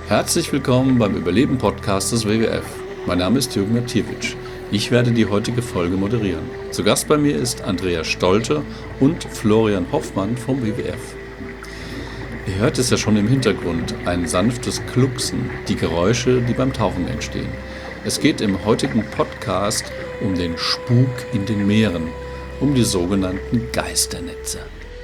Herzlich willkommen beim Überleben-Podcast des WWF. Mein Name ist Jürgen Mathiewicz. Ich werde die heutige Folge moderieren. Zu Gast bei mir ist Andrea Stolte und Florian Hoffmann vom WWF. Ihr hört es ja schon im Hintergrund, ein sanftes Glucksen, die Geräusche, die beim Tauchen entstehen. Es geht im heutigen Podcast um den Spuk in den Meeren, um die sogenannten Geisternetze.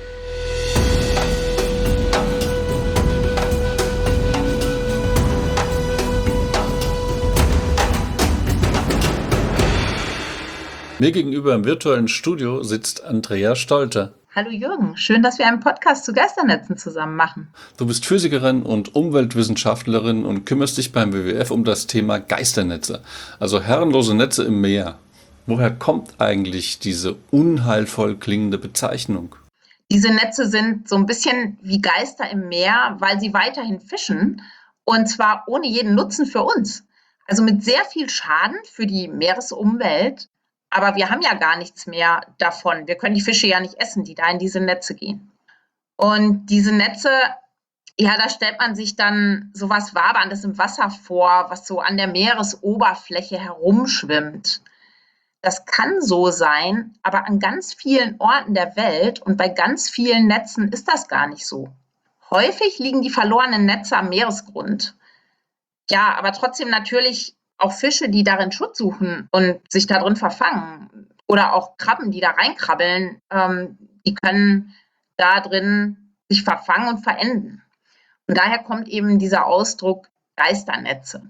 Mir gegenüber im virtuellen Studio sitzt Andrea Stolte. Hallo Jürgen, schön, dass wir einen Podcast zu Geisternetzen zusammen machen. Du bist Physikerin und Umweltwissenschaftlerin und kümmerst dich beim WWF um das Thema Geisternetze, also herrenlose Netze im Meer. Woher kommt eigentlich diese unheilvoll klingende Bezeichnung? Diese Netze sind so ein bisschen wie Geister im Meer, weil sie weiterhin fischen und zwar ohne jeden Nutzen für uns. Also mit sehr viel Schaden für die Meeresumwelt, aber wir haben ja gar nichts mehr davon. Wir können die Fische ja nicht essen, die da in diese Netze gehen. Und diese Netze, ja, da stellt man sich dann so was Waberndes im Wasser vor, was so an der Meeresoberfläche herumschwimmt. Das kann so sein, aber an ganz vielen Orten der Welt und bei ganz vielen Netzen ist das gar nicht so. Häufig liegen die verlorenen Netze am Meeresgrund. Ja, aber trotzdem natürlich auch Fische, die darin Schutz suchen und sich da drin verfangen. Oder auch Krabben, die da reinkrabbeln, die können da drin sich verfangen und verenden. Und daher kommt eben dieser Ausdruck Geisternetze.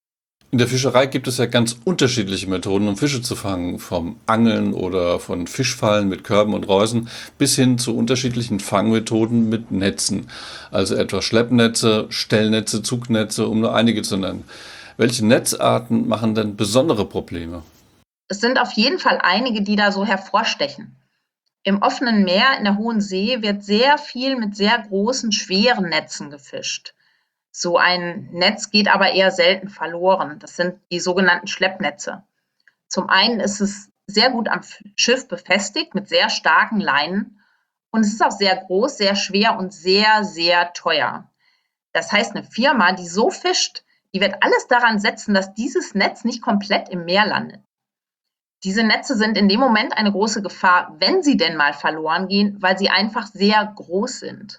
In der Fischerei gibt es ja ganz unterschiedliche Methoden, um Fische zu fangen, vom Angeln oder von Fischfallen mit Körben und Reusen bis hin zu unterschiedlichen Fangmethoden mit Netzen, also etwa Schleppnetze, Stellnetze, Zugnetze, um nur einige zu nennen. Welche Netzarten machen denn besondere Probleme? Es sind auf jeden Fall einige, die da so hervorstechen. Im offenen Meer, in der Hohen See, wird sehr viel mit sehr großen, schweren Netzen gefischt. So ein Netz geht aber eher selten verloren. Das sind die sogenannten Schleppnetze. Zum einen ist es sehr gut am Schiff befestigt mit sehr starken Leinen und es ist auch sehr groß, sehr schwer und sehr, sehr teuer. Das heißt, eine Firma, die so fischt, die wird alles daran setzen, dass dieses Netz nicht komplett im Meer landet. Diese Netze sind in dem Moment eine große Gefahr, wenn sie denn mal verloren gehen, weil sie einfach sehr groß sind.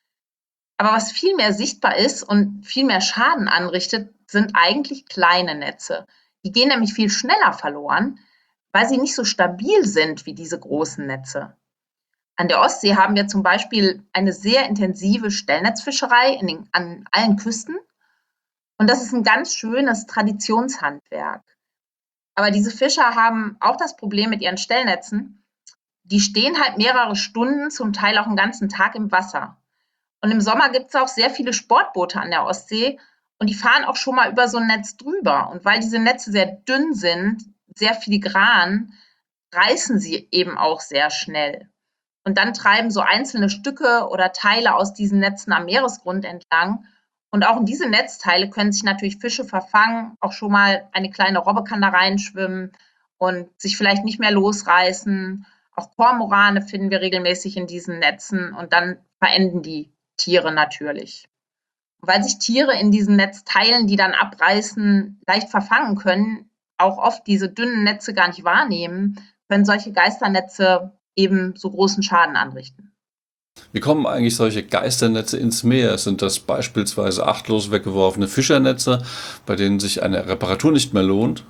Aber was viel mehr sichtbar ist und viel mehr Schaden anrichtet, sind eigentlich kleine Netze. Die gehen nämlich viel schneller verloren, weil sie nicht so stabil sind wie diese großen Netze. An der Ostsee haben wir zum Beispiel eine sehr intensive Stellnetzfischerei an allen Küsten. Und das ist ein ganz schönes Traditionshandwerk. Aber diese Fischer haben auch das Problem mit ihren Stellnetzen. Die stehen halt mehrere Stunden, zum Teil auch einen ganzen Tag im Wasser. Und im Sommer gibt es auch sehr viele Sportboote an der Ostsee und die fahren auch schon mal über so ein Netz drüber. Und weil diese Netze sehr dünn sind, sehr filigran, reißen sie eben auch sehr schnell. Und dann treiben so einzelne Stücke oder Teile aus diesen Netzen am Meeresgrund entlang. Und auch in diese Netzteile können sich natürlich Fische verfangen. Auch schon mal eine kleine Robbe kann da reinschwimmen und sich vielleicht nicht mehr losreißen. Auch Kormorane finden wir regelmäßig in diesen Netzen und dann verenden die Tiere natürlich. Weil sich Tiere in diesen Netzteilen, die dann abreißen, leicht verfangen können, auch oft diese dünnen Netze gar nicht wahrnehmen, können solche Geisternetze eben so großen Schaden anrichten. Wie kommen eigentlich solche Geisternetze ins Meer? Sind das beispielsweise achtlos weggeworfene Fischernetze, bei denen sich eine Reparatur nicht mehr lohnt?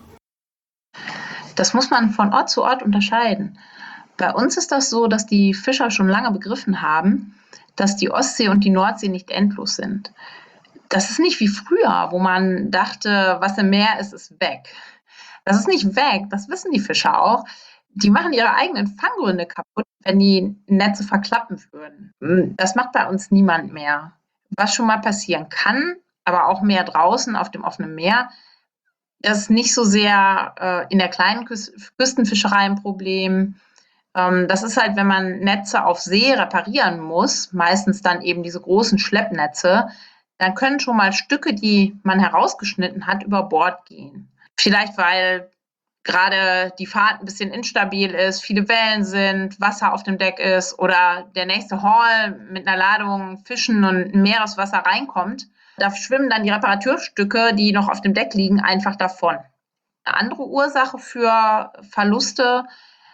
Das muss man von Ort zu Ort unterscheiden. Bei uns ist das so, dass die Fischer schon lange begriffen haben, dass die Ostsee und die Nordsee nicht endlos sind. Das ist nicht wie früher, wo man dachte, was im Meer ist, ist weg. Das ist nicht weg, das wissen die Fischer auch. Die machen ihre eigenen Fanggründe kaputt, wenn die Netze verklappen würden. Das macht bei uns niemand mehr. Was schon mal passieren kann, aber auch mehr draußen auf dem offenen Meer, das ist nicht so sehr in der kleinen Küstenfischerei ein Problem. Das ist halt, wenn man Netze auf See reparieren muss, meistens dann eben diese großen Schleppnetze, dann können schon mal Stücke, die man herausgeschnitten hat, über Bord gehen. Vielleicht, weil gerade die Fahrt ein bisschen instabil ist, viele Wellen sind, Wasser auf dem Deck ist oder der nächste Haul mit einer Ladung Fischen und Meereswasser reinkommt. Da schwimmen dann die Reparaturstücke, die noch auf dem Deck liegen, einfach davon. Eine andere Ursache für Verluste,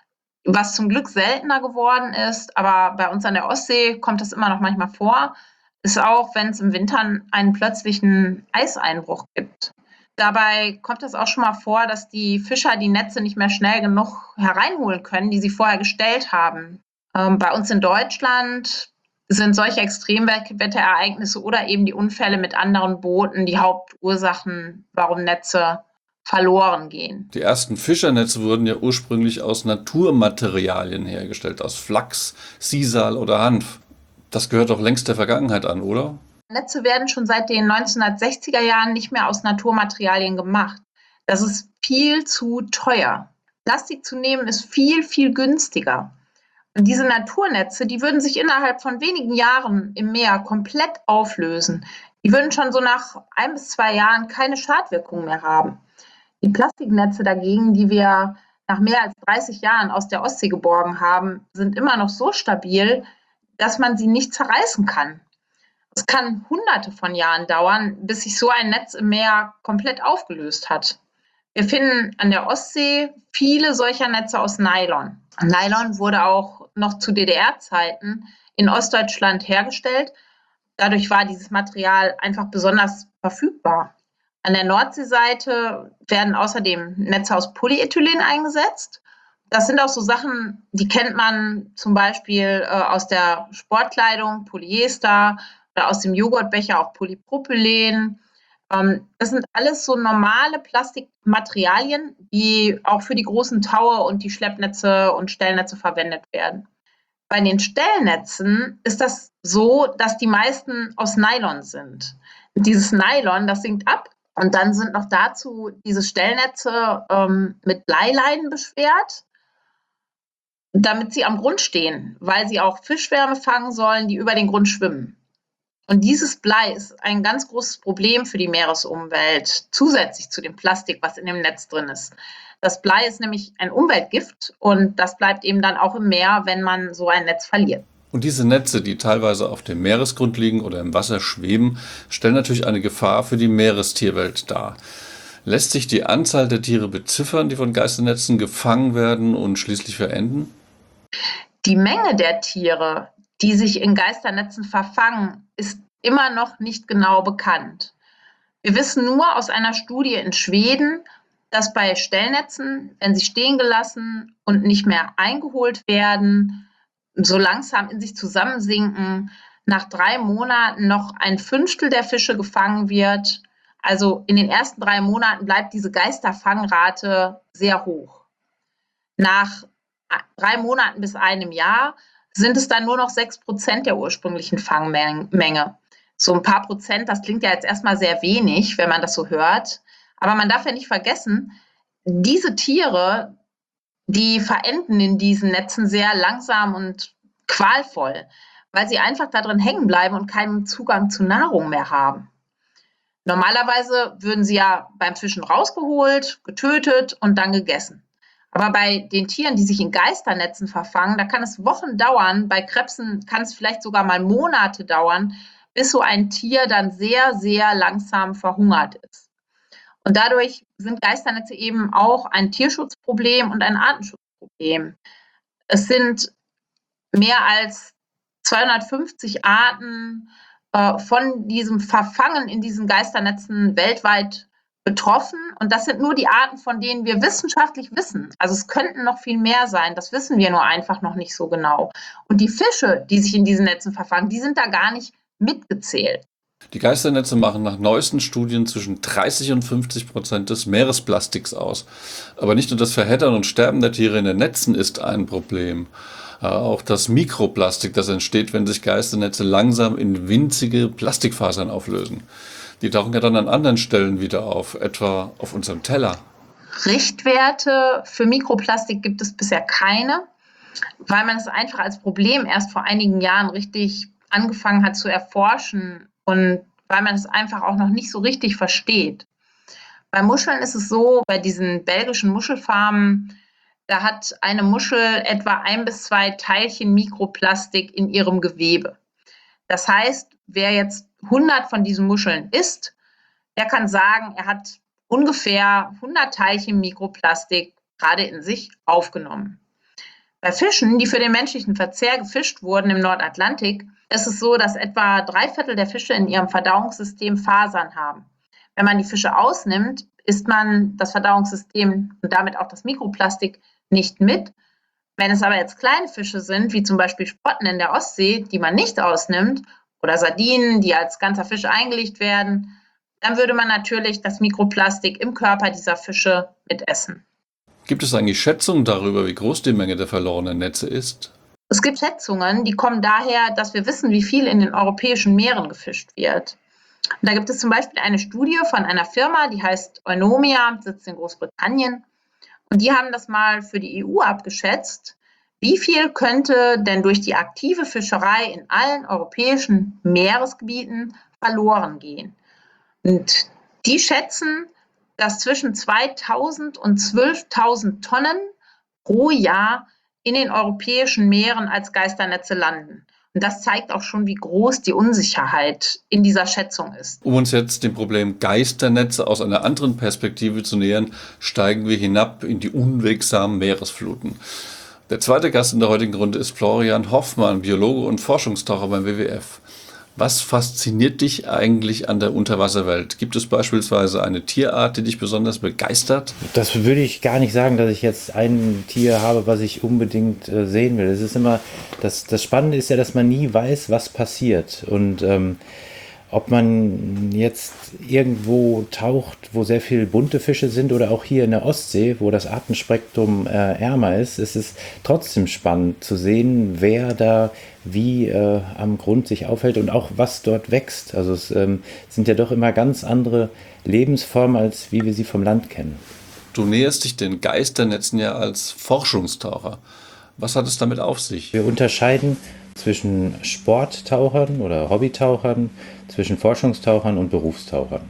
was zum Glück seltener geworden ist, aber bei uns an der Ostsee kommt das immer noch manchmal vor, ist auch, wenn es im Winter einen plötzlichen Eiseinbruch gibt. Dabei kommt es auch schon mal vor, dass die Fischer die Netze nicht mehr schnell genug hereinholen können, die sie vorher gestellt haben. Bei uns in Deutschland sind solche Extremwetterereignisse oder eben die Unfälle mit anderen Booten die Hauptursachen, warum Netze verloren gehen. Die ersten Fischernetze wurden ja ursprünglich aus Naturmaterialien hergestellt, aus Flachs, Sisal oder Hanf. Das gehört doch längst der Vergangenheit an, oder? Netze werden schon seit den 1960er Jahren nicht mehr aus Naturmaterialien gemacht. Das ist viel zu teuer. Plastik zu nehmen ist viel, viel günstiger. Und diese Naturnetze, die würden sich innerhalb von wenigen Jahren im Meer komplett auflösen. Die würden schon so nach 1 bis 2 Jahren keine Schadwirkung mehr haben. Die Plastiknetze dagegen, die wir nach mehr als 30 Jahren aus der Ostsee geborgen haben, sind immer noch so stabil, dass man sie nicht zerreißen kann. Es kann Hunderte von Jahren dauern, bis sich so ein Netz im Meer komplett aufgelöst hat. Wir finden an der Ostsee viele solcher Netze aus Nylon. Nylon wurde auch noch zu DDR-Zeiten in Ostdeutschland hergestellt. Dadurch war dieses Material einfach besonders verfügbar. An der Nordseeseite werden außerdem Netze aus Polyethylen eingesetzt. Das sind auch so Sachen, die kennt man zum Beispiel aus der Sportkleidung, Polyester, oder aus dem Joghurtbecher auch Polypropylen. Das sind alles so normale Plastikmaterialien, die auch für die großen Taue und die Schleppnetze und Stellnetze verwendet werden. Bei den Stellnetzen ist das so, dass die meisten aus Nylon sind. Dieses Nylon, das sinkt ab und dann sind noch dazu diese Stellnetze mit Bleileinen beschwert, damit sie am Grund stehen, weil sie auch Fischschwärme fangen sollen, die über den Grund schwimmen. Und dieses Blei ist ein ganz großes Problem für die Meeresumwelt, zusätzlich zu dem Plastik, was in dem Netz drin ist. Das Blei ist nämlich ein Umweltgift und das bleibt eben dann auch im Meer, wenn man so ein Netz verliert. Und diese Netze, die teilweise auf dem Meeresgrund liegen oder im Wasser schweben, stellen natürlich eine Gefahr für die Meerestierwelt dar. Lässt sich die Anzahl der Tiere beziffern, die von Geisternetzen gefangen werden und schließlich verenden? Die Menge der Tiere, die sich in Geisternetzen verfangen, ist immer noch nicht genau bekannt. Wir wissen nur aus einer Studie in Schweden, dass bei Stellnetzen, wenn sie stehen gelassen und nicht mehr eingeholt werden, so langsam in sich zusammensinken, nach 3 Monaten noch 1/5 der Fische gefangen wird. Also in den ersten 3 Monaten bleibt diese Geisterfangrate sehr hoch. Nach 3 Monaten bis einem Jahr sind es dann nur noch 6% der ursprünglichen Fangmenge. So ein paar Prozent, das klingt ja jetzt erstmal sehr wenig, wenn man das so hört. Aber man darf ja nicht vergessen, diese Tiere, die verenden in diesen Netzen sehr langsam und qualvoll, weil sie einfach da drin hängen bleiben und keinen Zugang zu Nahrung mehr haben. Normalerweise würden sie ja beim Fischen rausgeholt, getötet und dann gegessen. Aber bei den Tieren, die sich in Geisternetzen verfangen, da kann es Wochen dauern, bei Krebsen kann es vielleicht sogar mal Monate dauern, bis so ein Tier dann sehr, sehr langsam verhungert ist. Und dadurch sind Geisternetze eben auch ein Tierschutzproblem und ein Artenschutzproblem. Es sind mehr als 250 Arten von diesem Verfangen in diesen Geisternetzen weltweit betroffen. Und das sind nur die Arten, von denen wir wissenschaftlich wissen. Also es könnten noch viel mehr sein. Das wissen wir nur einfach noch nicht so genau. Und die Fische, die sich in diesen Netzen verfangen, die sind da gar nicht mitgezählt. Die Geisternetze machen nach neuesten Studien zwischen 30 und 50% des Meeresplastiks aus. Aber nicht nur das Verheddern und Sterben der Tiere in den Netzen ist ein Problem. Auch das Mikroplastik, das entsteht, wenn sich Geisternetze langsam in winzige Plastikfasern auflösen. Die tauchen ja dann an anderen Stellen wieder auf, etwa auf unserem Teller. Richtwerte für Mikroplastik gibt es bisher keine, weil man es einfach als Problem erst vor einigen Jahren richtig angefangen hat zu erforschen und weil man es einfach auch noch nicht so richtig versteht. Bei Muscheln ist es so, bei diesen belgischen Muschelfarmen, da hat eine Muschel etwa 1 bis 2 Teilchen Mikroplastik in ihrem Gewebe. Das heißt, wer jetzt 100 von diesen Muscheln isst, der kann sagen, er hat ungefähr 100 Teilchen Mikroplastik gerade in sich aufgenommen. Bei Fischen, die für den menschlichen Verzehr gefischt wurden im Nordatlantik, ist es so, dass etwa 3/4 der Fische in ihrem Verdauungssystem Fasern haben. Wenn man die Fische ausnimmt, isst man das Verdauungssystem und damit auch das Mikroplastik nicht mit. Wenn es aber jetzt kleine Fische sind, wie zum Beispiel Sprotten in der Ostsee, die man nicht ausnimmt, oder Sardinen, die als ganzer Fisch eingelegt werden, dann würde man natürlich das Mikroplastik im Körper dieser Fische mitessen. Gibt es eigentlich Schätzungen darüber, wie groß die Menge der verlorenen Netze ist? Es gibt Schätzungen, die kommen daher, dass wir wissen, wie viel in den europäischen Meeren gefischt wird. Und da gibt es zum Beispiel eine Studie von einer Firma, die heißt Eunomia, sitzt in Großbritannien. Und die haben das mal für die EU abgeschätzt. Wie viel könnte denn durch die aktive Fischerei in allen europäischen Meeresgebieten verloren gehen? Und die schätzen, dass zwischen 2.000 und 12.000 Tonnen pro Jahr in den europäischen Meeren als Geisternetze landen. Und das zeigt auch schon, wie groß die Unsicherheit in dieser Schätzung ist. Um uns jetzt dem Problem Geisternetze aus einer anderen Perspektive zu nähern, steigen wir hinab in die unwegsamen Meeresfluten. Der zweite Gast in der heutigen Runde ist Florian Hoffmann, Biologe und Forschungstaucher beim WWF. Was fasziniert dich eigentlich an der Unterwasserwelt? Gibt es beispielsweise eine Tierart, die dich besonders begeistert? Das würde ich gar nicht sagen, dass ich jetzt ein Tier habe, was ich unbedingt sehen will. Es ist immer, das Spannende ist ja, dass man nie weiß, was passiert. Und ob man jetzt irgendwo taucht, wo sehr viele bunte Fische sind oder auch hier in der Ostsee, wo das Artenspektrum ärmer ist, ist es trotzdem spannend zu sehen, wer da wie am Grund sich aufhält und auch was dort wächst. Also es sind ja doch immer ganz andere Lebensformen, als wie wir sie vom Land kennen. Du näherst dich den Geisternetzen ja als Forschungstaucher. Was hat es damit auf sich? Wir unterscheiden zwischen Sporttauchern oder Hobbytauchern, zwischen Forschungstauchern und Berufstauchern.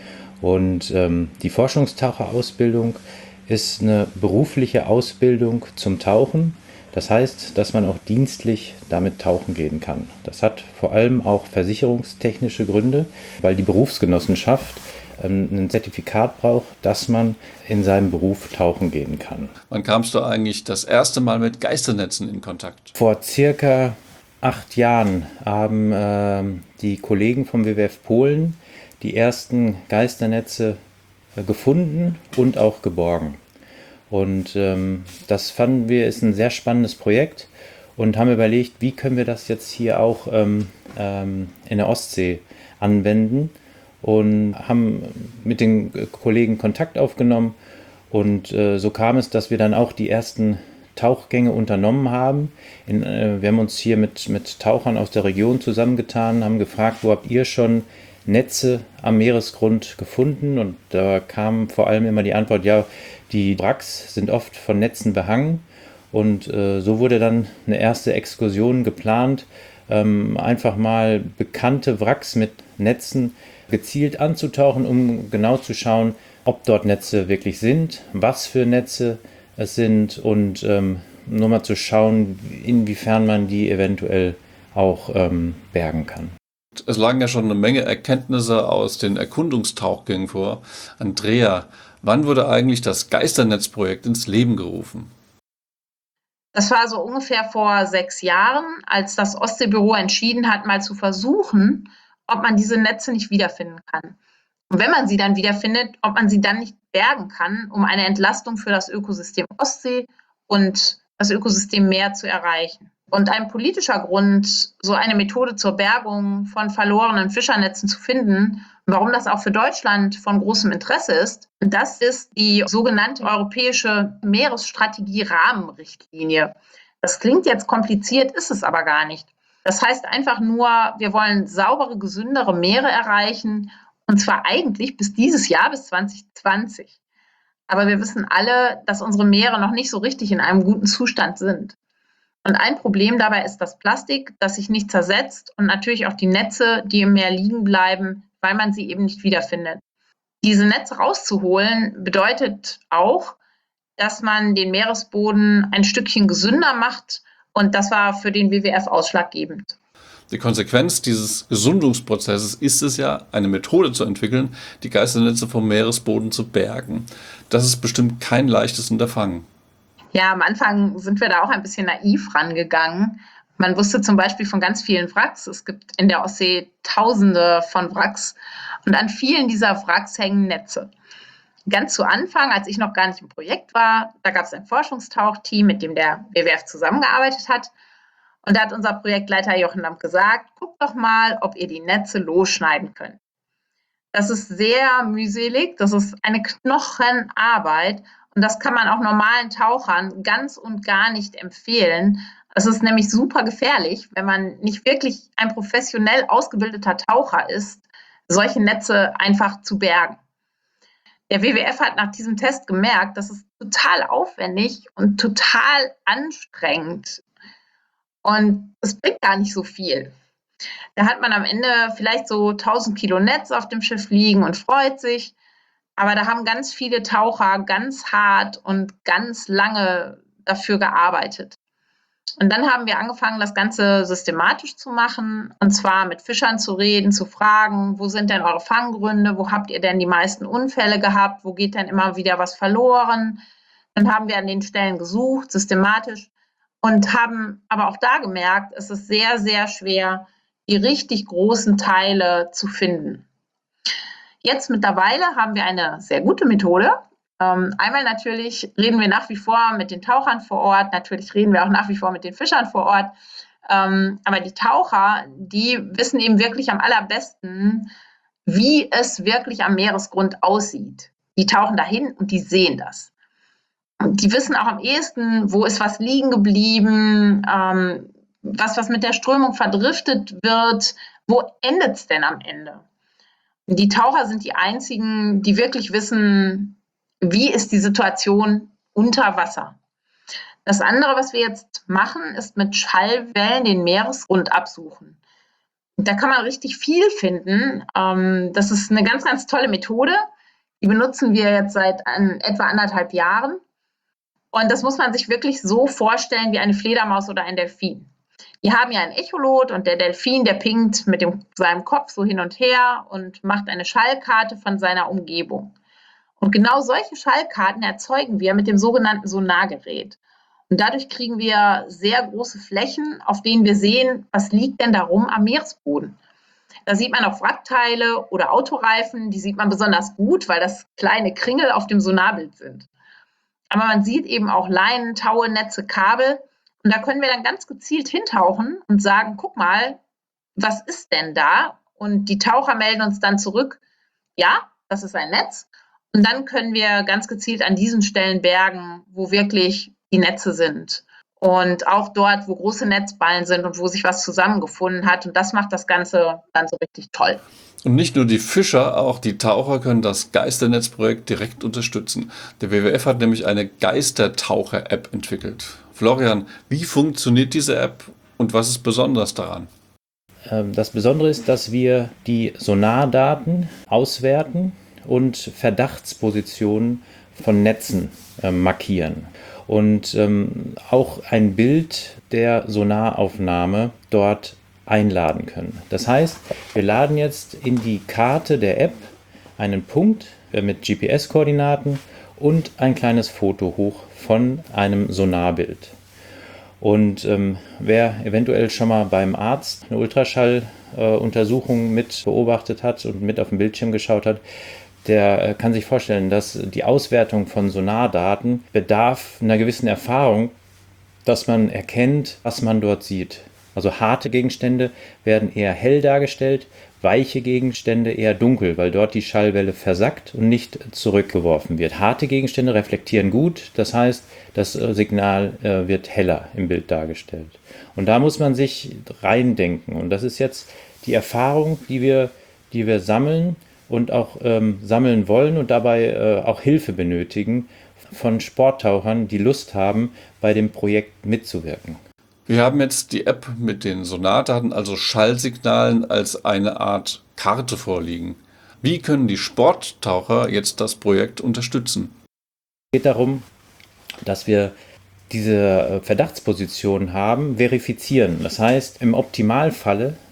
Und die Forschungstaucherausbildung ist eine berufliche Ausbildung zum Tauchen. Das heißt, dass man auch dienstlich damit tauchen gehen kann. Das hat vor allem auch versicherungstechnische Gründe, weil die Berufsgenossenschaft ein Zertifikat braucht, dass man in seinem Beruf tauchen gehen kann. Wann kamst du eigentlich das erste Mal mit Geisternetzen in Kontakt? Vor circa 8 Jahren haben die Kollegen vom WWF Polen die ersten Geisternetze gefunden und auch geborgen. Und das fanden wir ist ein sehr spannendes Projekt und haben überlegt, wie können wir das jetzt hier auch in der Ostsee anwenden und haben mit den Kollegen Kontakt aufgenommen und so kam es, dass wir dann auch die ersten Tauchgänge unternommen haben. Wir haben uns hier mit Tauchern aus der Region zusammengetan, haben gefragt, wo habt ihr schon Netze am Meeresgrund gefunden? Und da kam vor allem immer die Antwort, ja, die Wracks sind oft von Netzen behangen. Und so wurde dann eine erste Exkursion geplant, einfach mal bekannte Wracks mit Netzen gezielt anzutauchen, um genau zu schauen, ob dort Netze wirklich sind, was für Netze es sind und nur mal zu schauen, inwiefern man die eventuell auch bergen kann. Es lagen ja schon eine Menge Erkenntnisse aus den Erkundungstauchgängen vor. Andrea, wann wurde eigentlich das Geisternetzprojekt ins Leben gerufen? Das war so ungefähr vor 6 Jahren, als das Ostseebüro entschieden hat, mal zu versuchen, ob man diese Netze nicht wiederfinden kann. Und wenn man sie dann wiederfindet, ob man sie dann nicht bergen kann, um eine Entlastung für das Ökosystem Ostsee und das Ökosystem Meer zu erreichen. Und ein politischer Grund, so eine Methode zur Bergung von verlorenen Fischernetzen zu finden, warum das auch für Deutschland von großem Interesse ist, das ist die sogenannte Europäische Meeresstrategie-Rahmenrichtlinie. Das klingt jetzt kompliziert, ist es aber gar nicht. Das heißt einfach nur, wir wollen saubere, gesündere Meere erreichen, und zwar eigentlich bis dieses Jahr, bis 2020. Aber wir wissen alle, dass unsere Meere noch nicht so richtig in einem guten Zustand sind. Und ein Problem dabei ist das Plastik, das sich nicht zersetzt und natürlich auch die Netze, die im Meer liegen bleiben, weil man sie eben nicht wiederfindet. Diese Netze rauszuholen bedeutet auch, dass man den Meeresboden ein Stückchen gesünder macht und das war für den WWF ausschlaggebend. Die Konsequenz dieses Gesundungsprozesses ist es ja, eine Methode zu entwickeln, die Geisternetze vom Meeresboden zu bergen. Das ist bestimmt kein leichtes Unterfangen. Ja, am Anfang sind wir da auch ein bisschen naiv rangegangen. Man wusste zum Beispiel von ganz vielen Wracks. Es gibt in der Ostsee Tausende von Wracks und an vielen dieser Wracks hängen Netze. Ganz zu Anfang, als ich noch gar nicht im Projekt war, da gab es ein Forschungstauchteam, mit dem der WWF zusammengearbeitet hat. Und da hat unser Projektleiter Jochen Lamp gesagt, guckt doch mal, ob ihr die Netze losschneiden könnt. Das ist sehr mühselig, das ist eine Knochenarbeit und das kann man auch normalen Tauchern ganz und gar nicht empfehlen. Es ist nämlich super gefährlich, wenn man nicht wirklich ein professionell ausgebildeter Taucher ist, solche Netze einfach zu bergen. Der WWF hat nach diesem Test gemerkt, das ist total aufwendig und total anstrengend. Und es bringt gar nicht so viel. Da hat man am Ende vielleicht so 1000 Kilo Netz auf dem Schiff liegen und freut sich. Aber da haben ganz viele Taucher ganz hart und ganz lange dafür gearbeitet. Und dann haben wir angefangen, das Ganze systematisch zu machen. Und zwar mit Fischern zu reden, zu fragen, wo sind denn eure Fanggründe? Wo habt ihr denn die meisten Unfälle gehabt? Wo geht denn immer wieder was verloren? Dann haben wir an den Stellen gesucht, systematisch. Und haben aber auch da gemerkt, es ist sehr, sehr schwer, die richtig großen Teile zu finden. Jetzt mittlerweile haben wir eine sehr gute Methode. Einmal natürlich reden wir nach wie vor mit den Tauchern vor Ort, natürlich reden wir auch nach wie vor mit den Fischern vor Ort. Aber die Taucher, die wissen eben wirklich am allerbesten, wie es wirklich am Meeresgrund aussieht. Die tauchen dahin und die sehen das. Die wissen auch am ehesten, wo ist was liegen geblieben, was mit der Strömung verdriftet wird, wo endet es denn am Ende? Die Taucher sind die einzigen, die wirklich wissen, wie ist die Situation unter Wasser. Das andere, was wir jetzt machen, ist mit Schallwellen den Meeresgrund absuchen. Da kann man richtig viel finden. Das ist eine ganz, ganz tolle Methode. Die benutzen wir jetzt seit etwa 1,5 Jahren. Und das muss man sich wirklich so vorstellen wie eine Fledermaus oder ein Delfin. Die haben ja ein Echolot und der Delfin, der pinkt mit seinem Kopf so hin und her und macht eine Schallkarte von seiner Umgebung. Und genau solche Schallkarten erzeugen wir mit dem sogenannten Sonargerät. Und dadurch kriegen wir sehr große Flächen, auf denen wir sehen, was liegt denn da rum am Meeresboden. Da sieht man auch Wrackteile oder Autoreifen, die sieht man besonders gut, weil das kleine Kringel auf dem Sonarbild sind. Aber man sieht eben auch Leinen, Taue, Netze, Kabel. Und da können wir dann ganz gezielt hintauchen und sagen, guck mal, was ist denn da? Und die Taucher melden uns dann zurück, ja, das ist ein Netz. Und dann können wir ganz gezielt an diesen Stellen bergen, wo wirklich die Netze sind. Und auch dort, wo große Netzballen sind und wo sich was zusammengefunden hat. Und das macht das Ganze dann so richtig toll. Und nicht nur die Fischer, auch die Taucher können das Geisternetz-Projekt direkt unterstützen. Der WWF hat nämlich eine Geistertaucher-App entwickelt. Florian, wie funktioniert diese App und was ist besonders daran? Das Besondere ist, dass wir die Sonardaten auswerten und Verdachtspositionen von Netzen markieren. Und auch ein Bild der Sonaraufnahme dort einladen können. Das heißt, wir laden jetzt in die Karte der App einen Punkt mit GPS-Koordinaten und ein kleines Foto hoch von einem Sonarbild. Und wer eventuell schon mal beim Arzt eine Ultraschalluntersuchung mit beobachtet hat und mit auf den Bildschirm geschaut hat, der kann sich vorstellen, dass die Auswertung von Sonardaten bedarf einer gewissen Erfahrung, dass man erkennt, was man dort sieht. Also harte Gegenstände werden eher hell dargestellt, weiche Gegenstände eher dunkel, weil dort die Schallwelle versackt und nicht zurückgeworfen wird. Harte Gegenstände reflektieren gut, das heißt, das Signal wird heller im Bild dargestellt. Und da muss man sich reindenken. Und das ist jetzt die Erfahrung, die wir sammeln und auch sammeln wollen und dabei auch Hilfe benötigen von Sporttauchern, die Lust haben, bei dem Projekt mitzuwirken. Wir haben jetzt die App mit den Sonardaten, also Schallsignalen, als eine Art Karte vorliegen. Wie können die Sporttaucher jetzt das Projekt unterstützen? Es geht darum, dass wir diese Verdachtsposition haben, verifizieren. Das heißt, im Optimalfalle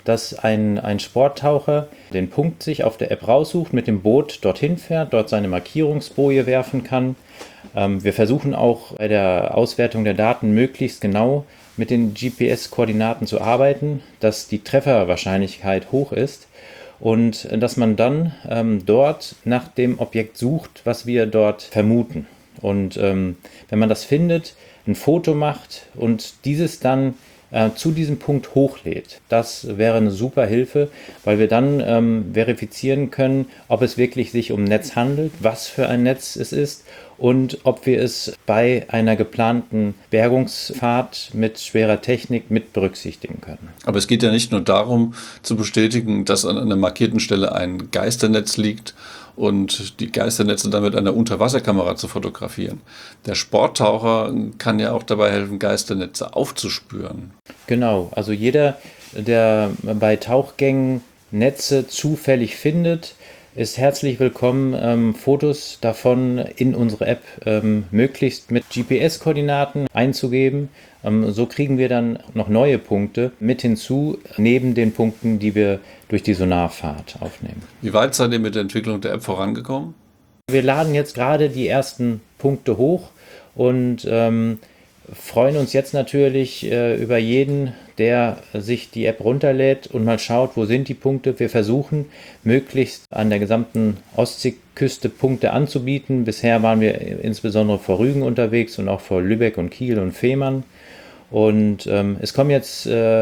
dass ein Sporttaucher den Punkt sich auf der App raussucht, mit dem Boot dorthin fährt, dort seine Markierungsboje werfen kann. Wir versuchen auch bei der Auswertung der Daten möglichst genau mit den GPS-Koordinaten zu arbeiten, dass die Trefferwahrscheinlichkeit hoch ist und dass man dann dort nach dem Objekt sucht, was wir dort vermuten. Und wenn man das findet, ein Foto macht und dieses dann zu diesem Punkt hochlädt. Das wäre eine super Hilfe, weil wir dann verifizieren können, ob es wirklich sich um ein Netz handelt, was für ein Netz es ist und ob wir es bei einer geplanten Bergungsfahrt mit schwerer Technik mit berücksichtigen können. Aber es geht ja nicht nur darum, zu bestätigen, dass an einer markierten Stelle ein Geisternetz liegt und die Geisternetze dann mit einer Unterwasserkamera zu fotografieren. Der Sporttaucher kann ja auch dabei helfen, Geisternetze aufzuspüren. Genau, also jeder, der bei Tauchgängen Netze zufällig findet, ist herzlich willkommen, Fotos davon in unsere App möglichst mit GPS-Koordinaten einzugeben. So kriegen wir dann noch neue Punkte mit hinzu, neben den Punkten, die wir durch die Sonarfahrt aufnehmen. Wie weit seid ihr mit der Entwicklung der App vorangekommen? Wir laden jetzt gerade die ersten Punkte hoch und freuen uns jetzt natürlich über jeden, der sich die App runterlädt und mal schaut, wo sind die Punkte. Wir versuchen, möglichst an der gesamten Ostseeküste Punkte anzubieten. Bisher waren wir insbesondere vor Rügen unterwegs und auch vor Lübeck und Kiel und Fehmarn. Und es kommen jetzt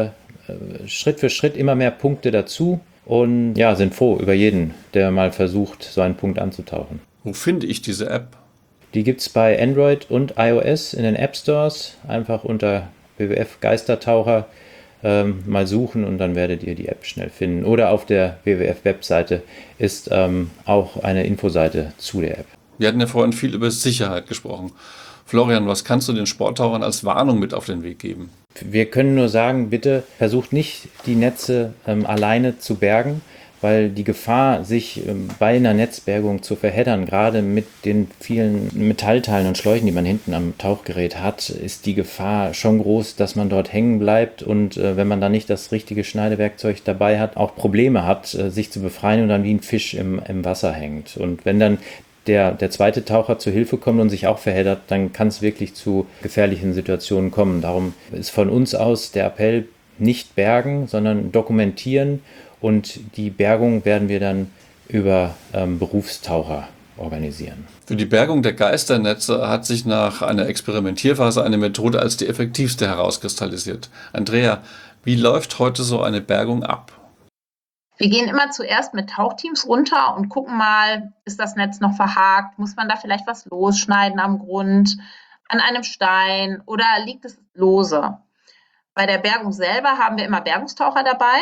Schritt für Schritt immer mehr Punkte dazu und ja, sind froh über jeden, der mal versucht, so einen Punkt anzutauchen. Wo finde ich diese App? Die gibt es bei Android und iOS in den App Stores. Einfach unter WWF Geistertaucher mal suchen und dann werdet ihr die App schnell finden. Oder auf der WWF-Webseite ist auch eine Infoseite zu der App. Wir hatten ja vorhin viel über Sicherheit gesprochen. Florian, was kannst du den Sporttauchern als Warnung mit auf den Weg geben? Wir können nur sagen, bitte versucht nicht, die Netze alleine zu bergen, weil die Gefahr, sich bei einer Netzbergung zu verheddern, gerade mit den vielen Metallteilen und Schläuchen, die man hinten am Tauchgerät hat, ist die Gefahr schon groß, dass man dort hängen bleibt und wenn man dann nicht das richtige Schneidewerkzeug dabei hat, auch Probleme hat, sich zu befreien und dann wie ein Fisch im Wasser hängt. Und wenn dann der zweite Taucher zu Hilfe kommt und sich auch verheddert, dann kann es wirklich zu gefährlichen Situationen kommen. Darum ist von uns aus der Appell, nicht bergen, sondern dokumentieren. Und die Bergung werden wir dann über Berufstaucher organisieren. Für die Bergung der Geisternetze hat sich nach einer Experimentierphase eine Methode als die effektivste herauskristallisiert. Andrea, wie läuft heute so eine Bergung ab? Wir gehen immer zuerst mit Tauchteams runter und gucken mal, ist das Netz noch verhakt? Muss man da vielleicht was losschneiden am Grund, an einem Stein oder liegt es lose? Bei der Bergung selber haben wir immer Bergungstaucher dabei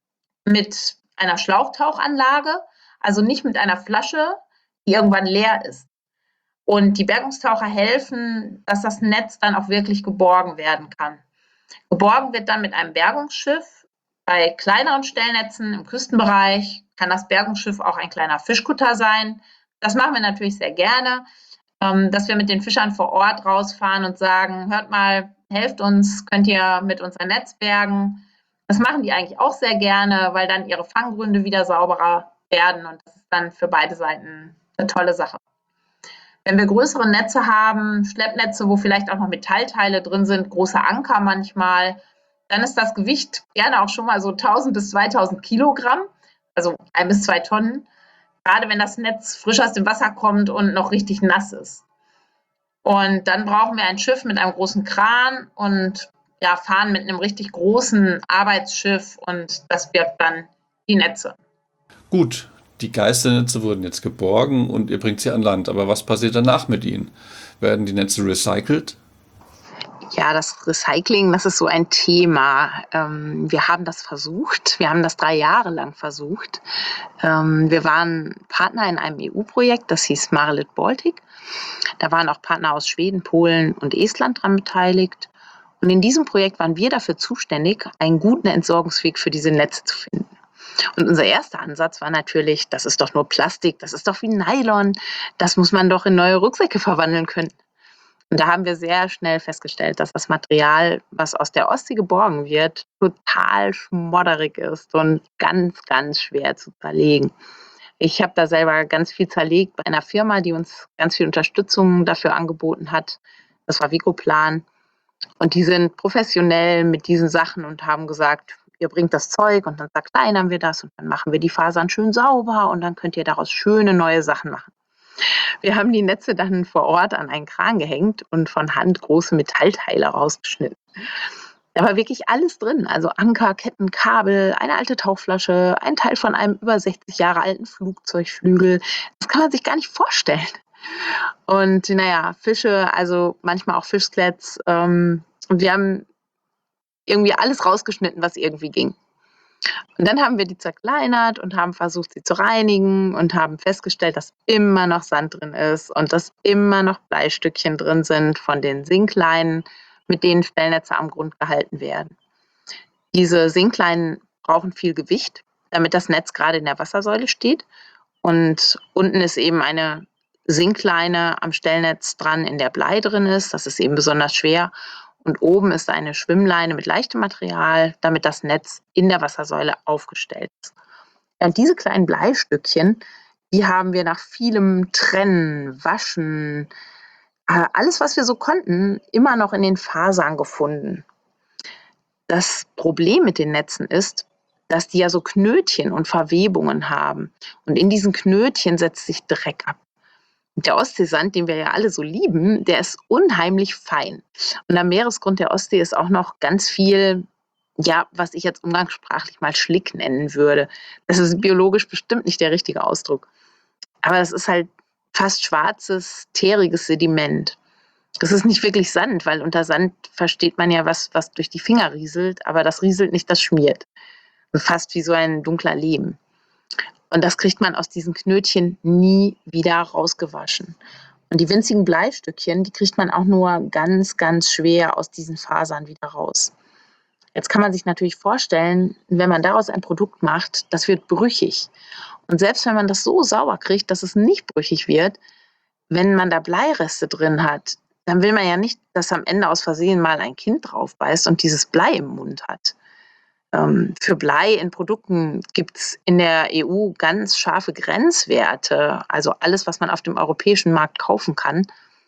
mit einer Schlauchtauchanlage, also nicht mit einer Flasche, die irgendwann leer ist. Und die Bergungstaucher helfen, dass das Netz dann auch wirklich geborgen werden kann. Geborgen wird dann mit einem Bergungsschiff. Bei kleineren Stellnetzen im Küstenbereich kann das Bergungsschiff auch ein kleiner Fischkutter sein. Das machen wir natürlich sehr gerne, dass wir mit den Fischern vor Ort rausfahren und sagen, hört mal, helft uns, könnt ihr mit uns ein Netz bergen. Das machen die eigentlich auch sehr gerne, weil dann ihre Fanggründe wieder sauberer werden und das ist dann für beide Seiten eine tolle Sache. Wenn wir größere Netze haben, Schleppnetze, wo vielleicht auch noch Metallteile drin sind, große Anker manchmal, dann ist das Gewicht gerne auch schon mal so 1000 bis 2000 Kilogramm, also 1 bis 2 Tonnen, gerade wenn das Netz frisch aus dem Wasser kommt und noch richtig nass ist. Und dann brauchen wir ein Schiff mit einem großen Kran und ja, fahren mit einem richtig großen Arbeitsschiff und das birgt dann die Netze. Gut, die Geisternetze wurden jetzt geborgen und ihr bringt sie an Land. Aber was passiert danach mit ihnen? Werden die Netze recycelt? Ja, das Recycling, das ist so ein Thema. Wir haben das versucht. Wir haben das 3 Jahre lang versucht. Wir waren Partner in einem EU-Projekt, das hieß Marelit Baltic. Da waren auch Partner aus Schweden, Polen und Estland dran beteiligt. Und in diesem Projekt waren wir dafür zuständig, einen guten Entsorgungsweg für diese Netze zu finden. Und unser erster Ansatz war natürlich, das ist doch nur Plastik, das ist doch wie Nylon, das muss man doch in neue Rucksäcke verwandeln können. Und da haben wir sehr schnell festgestellt, dass das Material, was aus der Ostsee geborgen wird, total schmodderig ist und ganz, ganz schwer zu zerlegen. Ich habe da selber ganz viel zerlegt bei einer Firma, die uns ganz viel Unterstützung dafür angeboten hat. Das war Vicoplan. Und die sind professionell mit diesen Sachen und haben gesagt, ihr bringt das Zeug und dann zerkleinern wir das und dann machen wir die Fasern schön sauber und dann könnt ihr daraus schöne neue Sachen machen. Wir haben die Netze dann vor Ort an einen Kran gehängt und von Hand große Metallteile rausgeschnitten. Da war wirklich alles drin, also Anker, Ketten, Kabel, eine alte Tauchflasche, ein Teil von einem über 60 Jahre alten Flugzeugflügel. Das kann man sich gar nicht vorstellen. Und naja, Fische, also manchmal auch Fischskeletts. Und wir haben irgendwie alles rausgeschnitten, was irgendwie ging. Und dann haben wir die zerkleinert und haben versucht, sie zu reinigen und haben festgestellt, dass immer noch Sand drin ist und dass immer noch Bleistückchen drin sind von den Sinkleinen, mit denen Stellnetze am Grund gehalten werden. Diese Sinkleinen brauchen viel Gewicht, damit das Netz gerade in der Wassersäule steht. Und unten ist eben eine Sinkleine am Stellnetz dran, in der Blei drin ist. Das ist eben besonders schwer. Und oben ist eine Schwimmleine mit leichtem Material, damit das Netz in der Wassersäule aufgestellt ist. Und diese kleinen Bleistückchen, die haben wir nach vielem Trennen, Waschen, alles, was wir so konnten, immer noch in den Fasern gefunden. Das Problem mit den Netzen ist, dass die ja so Knötchen und Verwebungen haben. Und in diesen Knötchen setzt sich Dreck ab. Und der Ostseesand, den wir ja alle so lieben, der ist unheimlich fein. Und am Meeresgrund der Ostsee ist auch noch ganz viel, ja, was ich jetzt umgangssprachlich mal Schlick nennen würde. Das ist biologisch bestimmt nicht der richtige Ausdruck. Aber das ist halt fast schwarzes, teeriges Sediment. Das ist nicht wirklich Sand, weil unter Sand versteht man ja was durch die Finger rieselt, aber das rieselt nicht, das schmiert. Fast wie so ein dunkler Lehm. Und das kriegt man aus diesen Knötchen nie wieder rausgewaschen. Und die winzigen Bleistückchen, die kriegt man auch nur ganz, ganz schwer aus diesen Fasern wieder raus. Jetzt kann man sich natürlich vorstellen, wenn man daraus ein Produkt macht, das wird brüchig. Und selbst wenn man das so sauber kriegt, dass es nicht brüchig wird, wenn man da Bleireste drin hat, dann will man ja nicht, dass am Ende aus Versehen mal ein Kind drauf beißt und dieses Blei im Mund hat. Für Blei in Produkten gibt es in der EU ganz scharfe Grenzwerte. Also alles, was man auf dem europäischen Markt kaufen kann,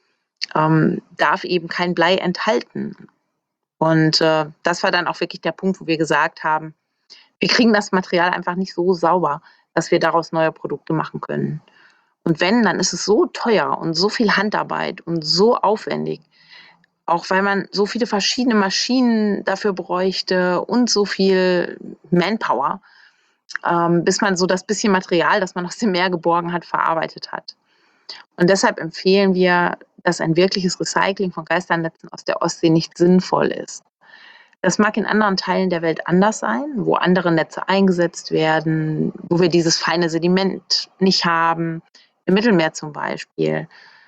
darf eben kein Blei enthalten. Und das war dann auch wirklich der Punkt, wo wir gesagt haben, wir kriegen das Material einfach nicht so sauber, dass wir daraus neue Produkte machen können. Und wenn, dann ist es so teuer und so viel Handarbeit und so aufwendig, auch weil man so viele verschiedene Maschinen dafür bräuchte und so viel Manpower, bis man so das bisschen Material, das man aus dem Meer geborgen hat, verarbeitet hat. Und deshalb empfehlen wir, dass ein wirkliches Recycling von Geisternetzen aus der Ostsee nicht sinnvoll ist. Das mag in anderen Teilen der Welt anders sein, wo andere Netze eingesetzt werden, wo wir dieses feine Sediment nicht haben, im Mittelmeer zum Beispiel.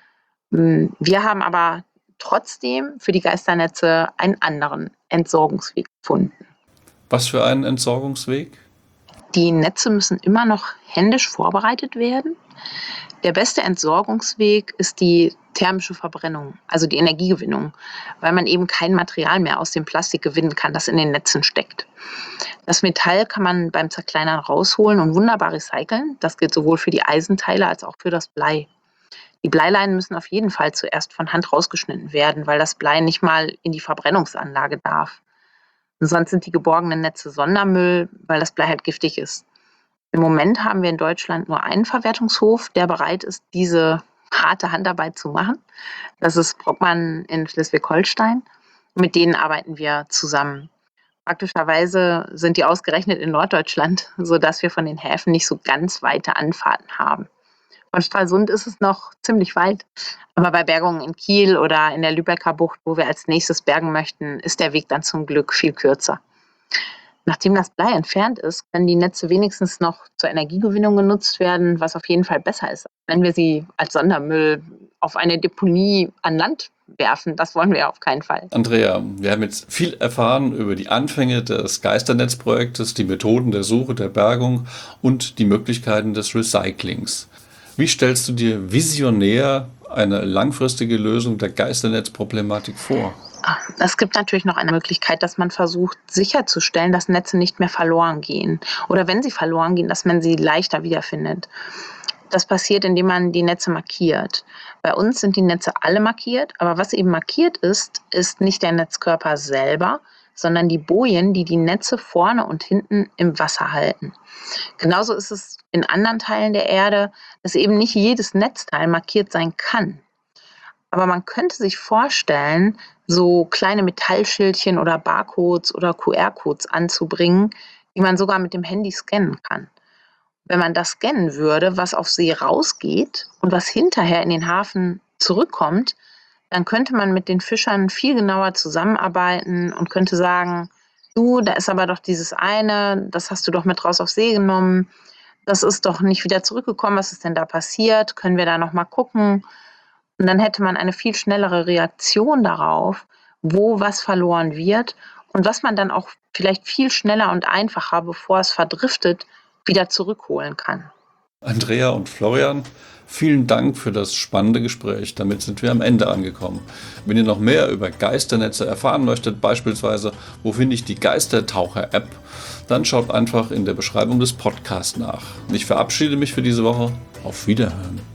Wir haben aber trotzdem für die Geisternetze einen anderen Entsorgungsweg gefunden. Was für einen Entsorgungsweg? Die Netze müssen immer noch händisch vorbereitet werden. Der beste Entsorgungsweg ist die thermische Verbrennung, also die Energiegewinnung, weil man eben kein Material mehr aus dem Plastik gewinnen kann, das in den Netzen steckt. Das Metall kann man beim Zerkleinern rausholen und wunderbar recyceln. Das gilt sowohl für die Eisenteile als auch für das Blei. Die Bleileinen müssen auf jeden Fall zuerst von Hand rausgeschnitten werden, weil das Blei nicht mal in die Verbrennungsanlage darf. Und sonst sind die geborgenen Netze Sondermüll, weil das Blei halt giftig ist. Im Moment haben wir in Deutschland nur einen Verwertungshof, der bereit ist, diese harte Handarbeit zu machen. Das ist Brockmann in Schleswig-Holstein. Mit denen arbeiten wir zusammen. Praktischerweise sind die ausgerechnet in Norddeutschland, sodass wir von den Häfen nicht so ganz weite Anfahrten haben. Von Stralsund ist es noch ziemlich weit, aber bei Bergungen in Kiel oder in der Lübecker Bucht, wo wir als nächstes bergen möchten, ist der Weg dann zum Glück viel kürzer. Nachdem das Blei entfernt ist, können die Netze wenigstens noch zur Energiegewinnung genutzt werden, was auf jeden Fall besser ist, wenn wir sie als Sondermüll auf eine Deponie an Land werfen. Das wollen wir auf keinen Fall. Andrea, wir haben jetzt viel erfahren über die Anfänge des Geisternetzprojektes, die Methoden der Suche, der Bergung und die Möglichkeiten des Recyclings. Wie stellst du dir visionär eine langfristige Lösung der Geisternetzproblematik vor? Es gibt natürlich noch eine Möglichkeit, dass man versucht sicherzustellen, dass Netze nicht mehr verloren gehen. Oder wenn sie verloren gehen, dass man sie leichter wiederfindet. Das passiert, indem man die Netze markiert. Bei uns sind die Netze alle markiert, aber was eben markiert ist nicht der Netzkörper selber, sondern die Bojen, die die Netze vorne und hinten im Wasser halten. Genauso ist es in anderen Teilen der Erde, dass eben nicht jedes Netzteil markiert sein kann. Aber man könnte sich vorstellen, so kleine Metallschildchen oder Barcodes oder QR-Codes anzubringen, die man sogar mit dem Handy scannen kann. Wenn man das scannen würde, was auf See rausgeht und was hinterher in den Hafen zurückkommt, dann könnte man mit den Fischern viel genauer zusammenarbeiten und könnte sagen, du, da ist aber doch dieses eine, das hast du doch mit raus auf See genommen, das ist doch nicht wieder zurückgekommen, was ist denn da passiert, können wir da noch mal gucken? Und dann hätte man eine viel schnellere Reaktion darauf, wo was verloren wird und was man dann auch vielleicht viel schneller und einfacher, bevor es verdriftet, wieder zurückholen kann. Andrea und Florian, vielen Dank für das spannende Gespräch. Damit sind wir am Ende angekommen. Wenn ihr noch mehr über Geisternetze erfahren möchtet, beispielsweise, wo finde ich die Geistertaucher-App, dann schaut einfach in der Beschreibung des Podcasts nach. Ich verabschiede mich für diese Woche. Auf Wiederhören.